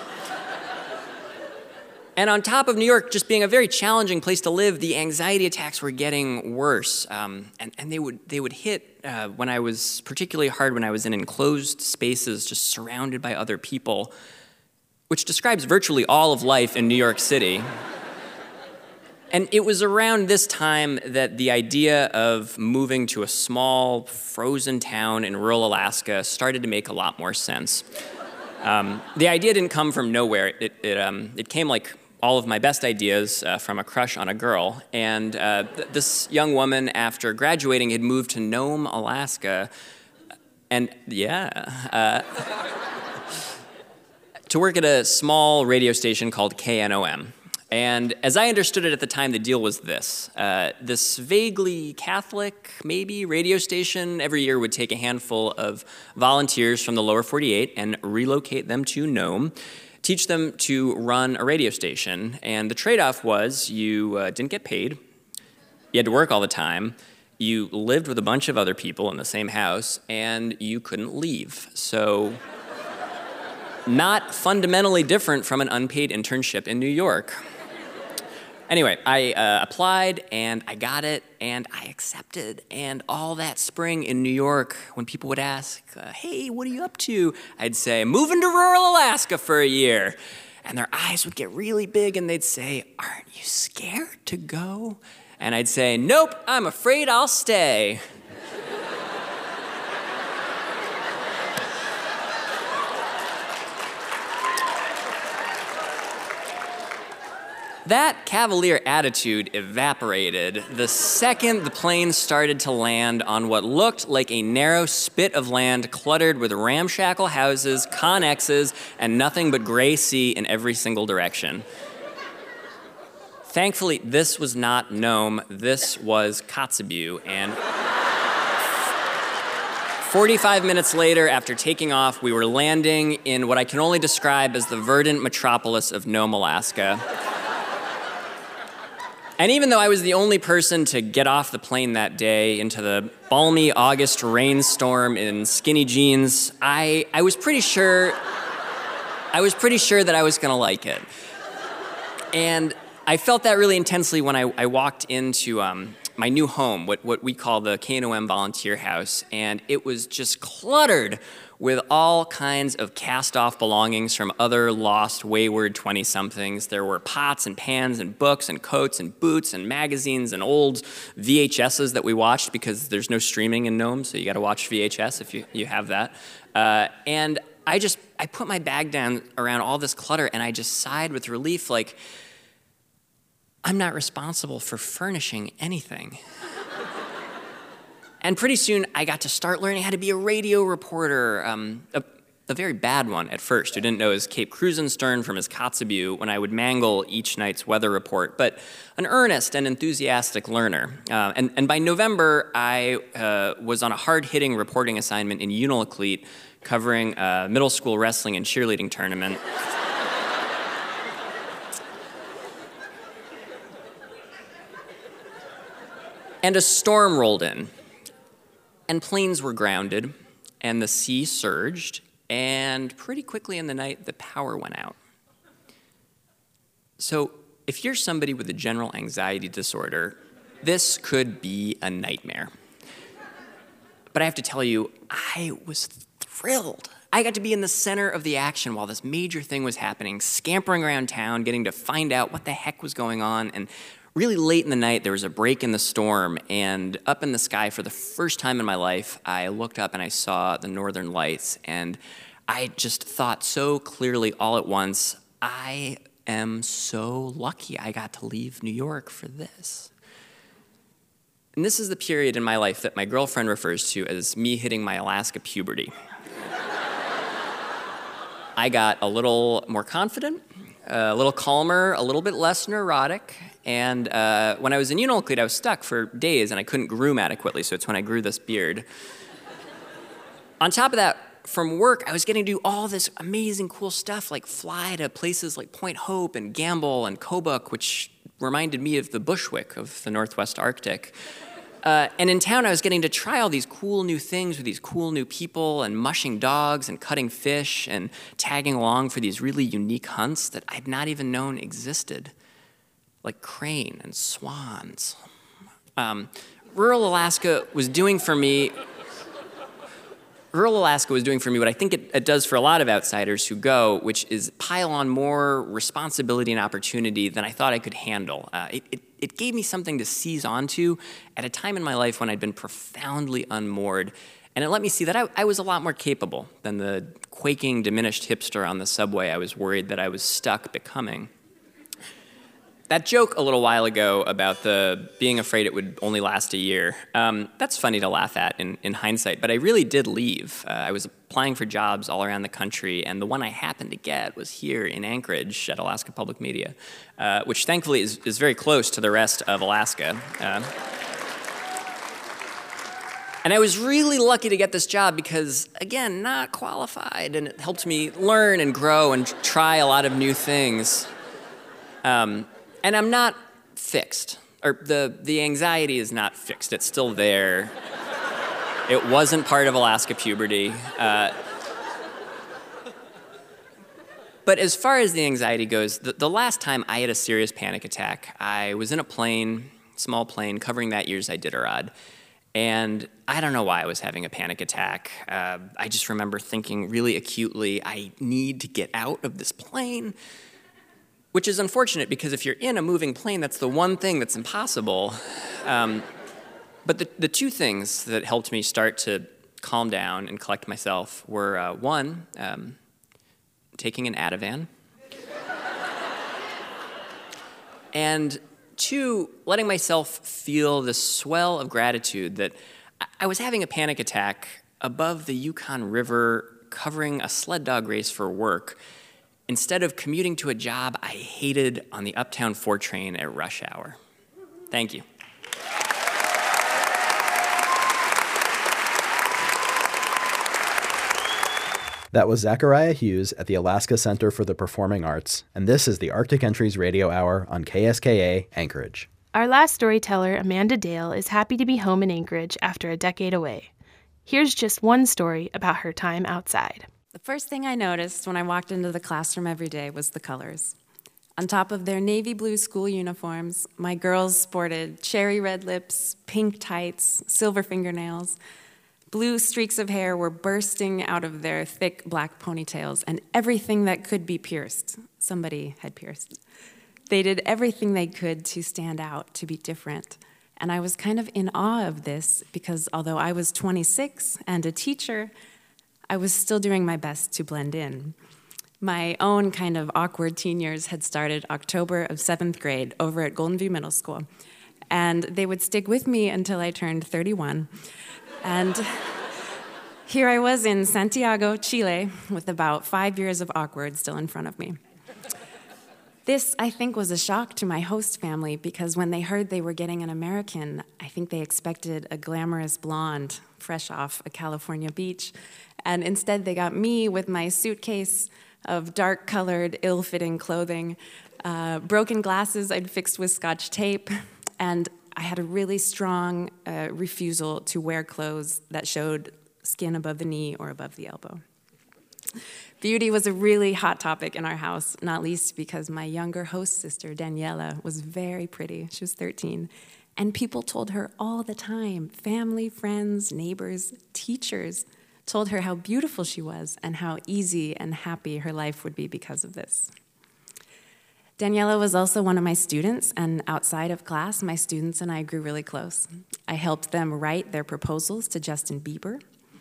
And on top of New York just being a very challenging place to live, the anxiety attacks were getting worse. And they would hit when I was particularly hard when I was in enclosed spaces just surrounded by other people, which describes virtually all of life in New York City. And it was around this time that the idea of moving to a small, frozen town in rural Alaska started to make a lot more sense. The idea didn't come from nowhere. It came like all of my best ideas from a crush on a girl. And this young woman, after graduating, had moved to Nome, Alaska, and to work at a small radio station called KNOM. And as I understood it at the time, the deal was this. This vaguely Catholic, maybe, radio station every year would take a handful of volunteers from the lower 48 and relocate them to Nome, teach them to run a radio station. And the trade-off was you didn't get paid, you had to work all the time, you lived with a bunch of other people in the same house, and you couldn't leave. So not fundamentally different from an unpaid internship in New York. Anyway, I applied, and I got it, and I accepted. And all that spring in New York, when people would ask, hey, what are you up to? I'd say, moving to rural Alaska for a year. And their eyes would get really big, and they'd say, aren't you scared to go? And I'd say, nope, I'm afraid I'll stay. That cavalier attitude evaporated the second the plane started to land on what looked like a narrow spit of land cluttered with ramshackle houses, Connexes, and nothing but gray sea in every single direction. Thankfully, this was not Nome, this was Kotzebue, and 45 minutes later, after taking off, we were landing in what I can only describe as the verdant metropolis of Nome, Alaska. And even though I was the only person to get off the plane that day into the balmy August rainstorm in skinny jeans, I was pretty sure that I was gonna like it. And I felt that really intensely when I walked into my new home, what we call the KNOM Volunteer House, and it was just cluttered with all kinds of cast-off belongings from other lost, wayward 20-somethings. There were pots and pans and books and coats and boots and magazines and old VHSs that we watched because there's no streaming in Nome, so you gotta watch VHS if you have that. And I put my bag down around all this clutter and I just sighed with relief, like, I'm not responsible for furnishing anything. And pretty soon, I got to start learning how to be a radio reporter, a very bad one at first, who didn't know his Cape Krusenstern from his Kotzebue when I would mangle each night's weather report, but an earnest and enthusiastic learner. And by November, I was on a hard-hitting reporting assignment in Unalakleet covering a middle school wrestling and cheerleading tournament. And a storm rolled in, and planes were grounded, and the sea surged, and pretty quickly in the night, the power went out. So if you're somebody with a general anxiety disorder, this could be a nightmare. But I have to tell you, I was thrilled. I got to be in the center of the action while this major thing was happening, scampering around town, getting to find out what the heck was going on. And really late in the night, there was a break in the storm, and up in the sky for the first time in my life, I looked up and I saw the northern lights, and I just thought so clearly all at once, I am so lucky I got to leave New York for this. And this is the period in my life that my girlfriend refers to as me hitting my Alaska puberty. I got a little more confident, a little calmer, a little bit less neurotic, and when I was in Unalakleet, I was stuck for days and I couldn't groom adequately, so it's when I grew this beard. On top of that, from work, I was getting to do all this amazing, cool stuff, like fly to places like Point Hope and Gamble and Kobuk, which reminded me of the Bushwick of the Northwest Arctic. And in town, I was getting to try all these cool new things with these cool new people and mushing dogs and cutting fish and tagging along for these really unique hunts that I'd not even known existed, like crane and swans. Rural Alaska was doing for me what I think it does for a lot of outsiders who go, which is pile on more responsibility and opportunity than I thought I could handle. It gave me something to seize onto at a time in my life when I'd been profoundly unmoored, and it let me see that I was a lot more capable than the quaking, diminished hipster on the subway I was worried that I was stuck becoming. That joke a little while ago about the being afraid it would only last a year, that's funny to laugh at in hindsight, but I really did leave. I was applying for jobs all around the country, and the one I happened to get was here in Anchorage at Alaska Public Media, which thankfully is very close to the rest of Alaska. And I was really lucky to get this job because, again, not qualified, and it helped me learn and grow and try a lot of new things. And I'm not fixed, or the anxiety is not fixed. It's still there. It wasn't part of Alaska puberty. But as far as the anxiety goes, the last time I had a serious panic attack, I was in a plane, small plane, covering that year's Iditarod. And I don't know why I was having a panic attack. I just remember thinking really acutely, I need to get out of this plane. Which is unfortunate because if you're in a moving plane, that's the one thing that's impossible. But the two things that helped me start to calm down and collect myself were, one, taking an Ativan, and two, letting myself feel the swell of gratitude that I was having a panic attack above the Yukon River covering a sled dog race for work, instead of commuting to a job I hated on the Uptown 4 train at rush hour. Thank you. That was Zachariah Hughes at the Alaska Center for the Performing Arts, and this is the Arctic Entries Radio Hour on KSKA Anchorage. Our last storyteller, Amanda Dale, is happy to be home in Anchorage after a decade away. Here's just one story about her time outside. The first thing I noticed when I walked into the classroom every day was the colors. On top of their navy blue school uniforms, my girls sported cherry red lips, pink tights, silver fingernails. Blue streaks of hair were bursting out of their thick black ponytails, and everything that could be pierced, somebody had pierced. They did everything they could to stand out, to be different. And I was kind of in awe of this because although I was 26 and a teacher, I was still doing my best to blend in. My own kind of awkward teen years had started October of 7th grade over at Golden View Middle School. And they would stick with me until I turned 31. And here I was in Santiago, Chile, with about 5 years of awkward still in front of me. This, I think, was a shock to my host family because when they heard they were getting an American, I think they expected a glamorous blonde fresh off a California beach. And instead, they got me with my suitcase of dark-colored, ill-fitting clothing, broken glasses I'd fixed with Scotch tape, and I had a really strong refusal to wear clothes that showed skin above the knee or above the elbow. Beauty was a really hot topic in our house, not least because my younger host sister, Daniela, was very pretty. She was 13. And people told her all the time, family, friends, neighbors, teachers, told her how beautiful she was and how easy and happy her life would be because of this. Daniela was also one of my students, and outside of class, my students and I grew really close. I helped them write their proposals to Justin Bieber.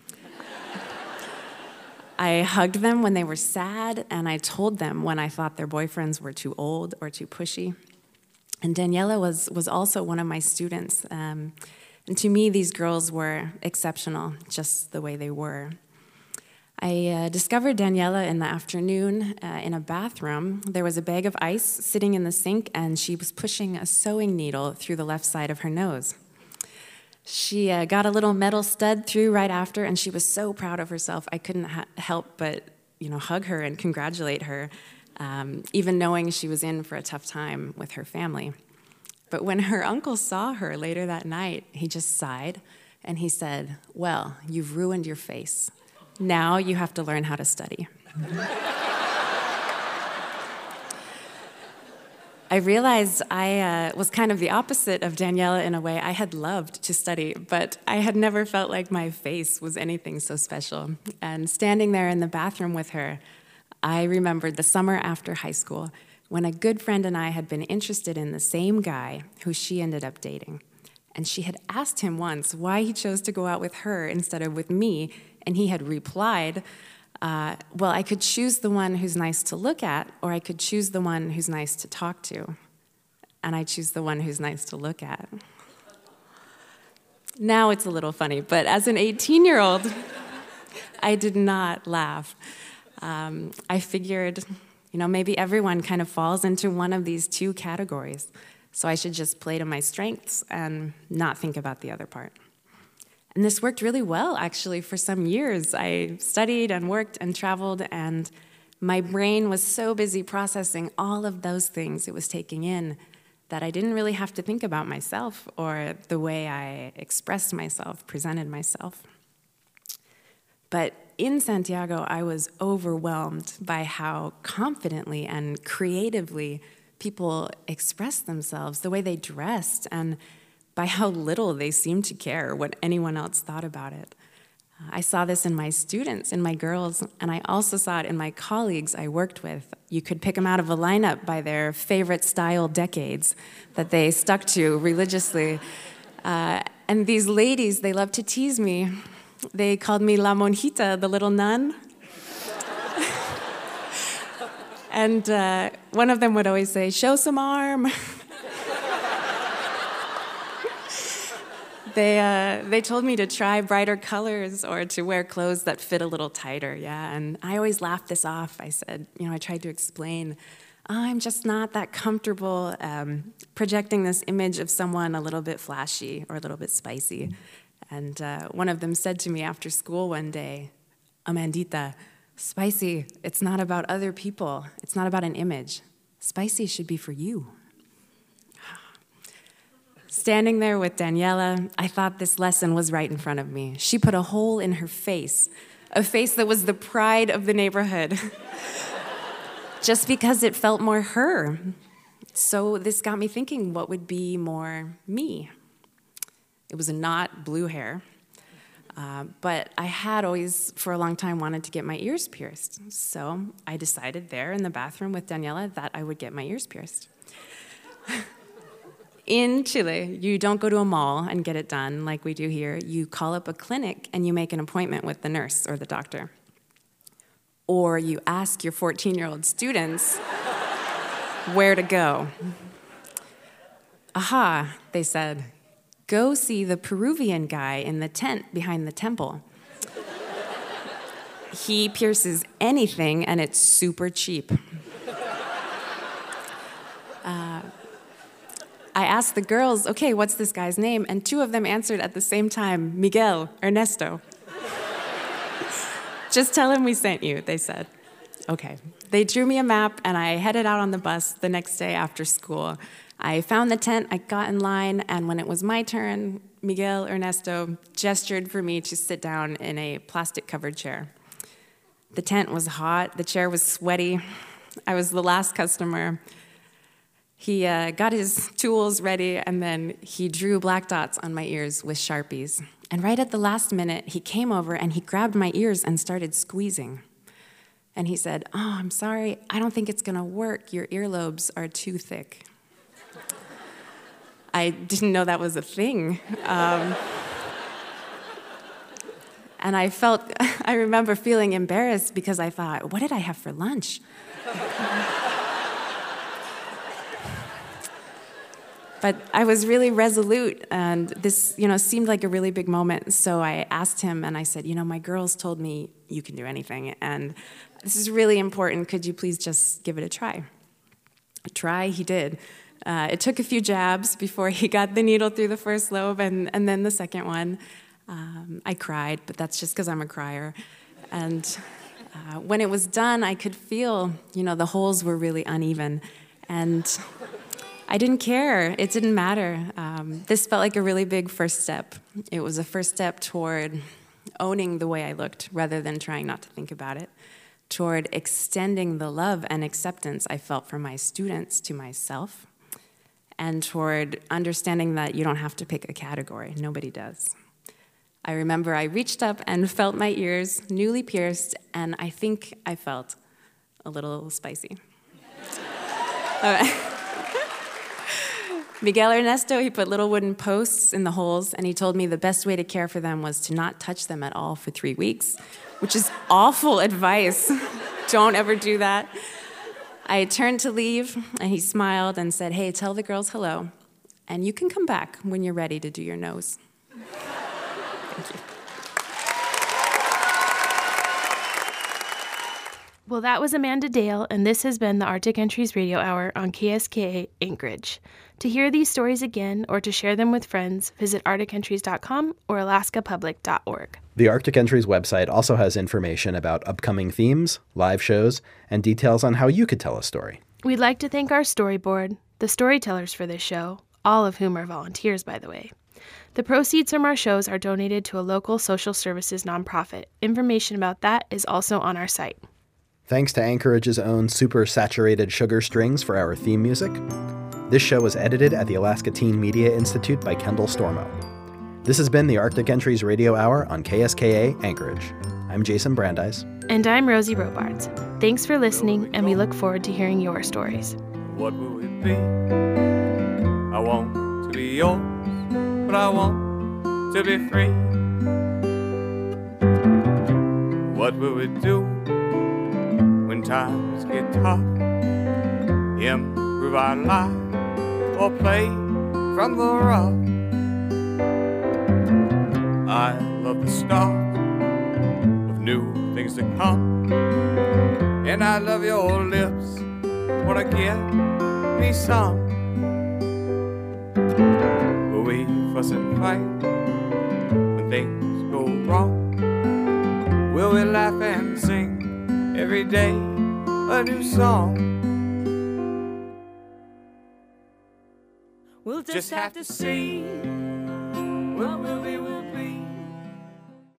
I hugged them when they were sad, and I told them when I thought their boyfriends were too old or too pushy. And Daniela was also one of my students. And to me, these girls were exceptional, just the way they were. I discovered Daniela in the afternoon in a bathroom. There was a bag of ice sitting in the sink, and she was pushing a sewing needle through the left side of her nose. She got a little metal stud through right after, and she was so proud of herself. I couldn't help but, hug her and congratulate her, even knowing she was in for a tough time with her family. But when her uncle saw her later that night, he just sighed, and he said, "Well, you've ruined your face. Now you have to learn how to study." I realized I was kind of the opposite of Daniela in a way. I had loved to study, but I had never felt like my face was anything so special. And standing there in the bathroom with her, I remembered the summer after high school when a good friend and I had been interested in the same guy who she ended up dating. And she had asked him once why he chose to go out with her instead of with me, and he had replied, well, I could choose the one who's nice to look at, or I could choose the one who's nice to talk to. And I choose the one who's nice to look at. Now it's a little funny, but as an 18-year-old, I did not laugh. I figured, maybe everyone kind of falls into one of these two categories, so I should just play to my strengths and not think about the other part. And this worked really well, actually, for some years. I studied and worked and traveled, and my brain was so busy processing all of those things it was taking in that I didn't really have to think about myself or the way I expressed myself, presented myself. But in Santiago, I was overwhelmed by how confidently and creatively people expressed themselves, the way they dressed, and by how little they seemed to care what anyone else thought about it. I saw this in my students, in my girls, and I also saw it in my colleagues I worked with. You could pick them out of a lineup by their favorite style decades that they stuck to religiously. And these ladies, they loved to tease me. They called me La Monjita, the little nun. And one of them would always say, "Show some arm." They told me to try brighter colors or to wear clothes that fit a little tighter, and I always laughed this off. I said, I tried to explain, I'm just not that comfortable projecting this image of someone a little bit flashy or a little bit spicy. And one of them said to me after school one day, "Amandita, spicy, it's not about other people. It's not about an image. Spicy should be for you." Standing there with Daniela, I thought this lesson was right in front of me. She put a hole in her face, a face that was the pride of the neighborhood, just because it felt more her. So this got me thinking, what would be more me? It was not blue hair, but I had always, for a long time, wanted to get my ears pierced. So I decided there in the bathroom with Daniela that I would get my ears pierced. In Chile, you don't go to a mall and get it done like we do here. You call up a clinic and you make an appointment with the nurse or the doctor. Or you ask your 14-year-old students where to go. Aha, they said. Go see the Peruvian guy in the tent behind the temple. He pierces anything, and it's super cheap. I asked the girls, okay, what's this guy's name? And two of them answered at the same time, Miguel, Ernesto. Just tell him we sent you, they said. Okay. They drew me a map, and I headed out on the bus the next day after school. I found the tent, I got in line, and when it was my turn, Miguel Ernesto gestured for me to sit down in a plastic-covered chair. The tent was hot, the chair was sweaty. I was the last customer. He got his tools ready, and then he drew black dots on my ears with Sharpies. And right at the last minute, he came over and he grabbed my ears and started squeezing. And he said, "Oh, I'm sorry, I don't think it's gonna work. Your earlobes are too thick." I didn't know that was a thing. And I remember feeling embarrassed because I thought, what did I have for lunch? But I was really resolute, and this, seemed like a really big moment. So I asked him, and I said, my girls told me you can do anything, and this is really important. Could you please just give it a try? A try, he did. It took a few jabs before he got the needle through the first lobe, and then the second one. I cried, but that's just because I'm a crier. And when it was done, I could feel, the holes were really uneven, and I didn't care. It didn't matter. This felt like a really big first step. It was a first step toward owning the way I looked rather than trying not to think about it, toward extending the love and acceptance I felt from my students to myself, and toward understanding that you don't have to pick a category. Nobody does. I remember I reached up and felt my ears newly pierced, and I think I felt a little spicy. Miguel Ernesto, he put little wooden posts in the holes, and he told me the best way to care for them was to not touch them at all for 3 weeks, which is awful advice. Don't ever do that. I turned to leave, and he smiled and said, "Hey, tell the girls hello, and you can come back when you're ready to do your nose." Thank you. Well, that was Amanda Dale, and this has been the Arctic Entries Radio Hour on KSKA Anchorage. To hear these stories again or to share them with friends, visit arcticentries.com or alaskapublic.org. The Arctic Entries website also has information about upcoming themes, live shows, and details on how you could tell a story. We'd like to thank our storyboard, the storytellers for this show, all of whom are volunteers, by the way. The proceeds from our shows are donated to a local social services nonprofit. Information about that is also on our site. Thanks to Anchorage's own super saturated sugar strings for our theme music. This show was edited at the Alaska Teen Media Institute by Kendall Stormo. This has been the Arctic Entries Radio Hour on KSKA Anchorage. I'm Jason Brandeis. And I'm Rosie Robards. Thanks for listening, and we look forward to hearing your stories. What will it be? I want to be yours, but I want to be free. What will we do when times get tough? Improve our life or play from the rough? I love the start of new things to come, and I love your lips. Wanna give me some? Will we fuss and fight when things go wrong? Will we laugh and sing every day a new song? We'll just have to see what will be, will be.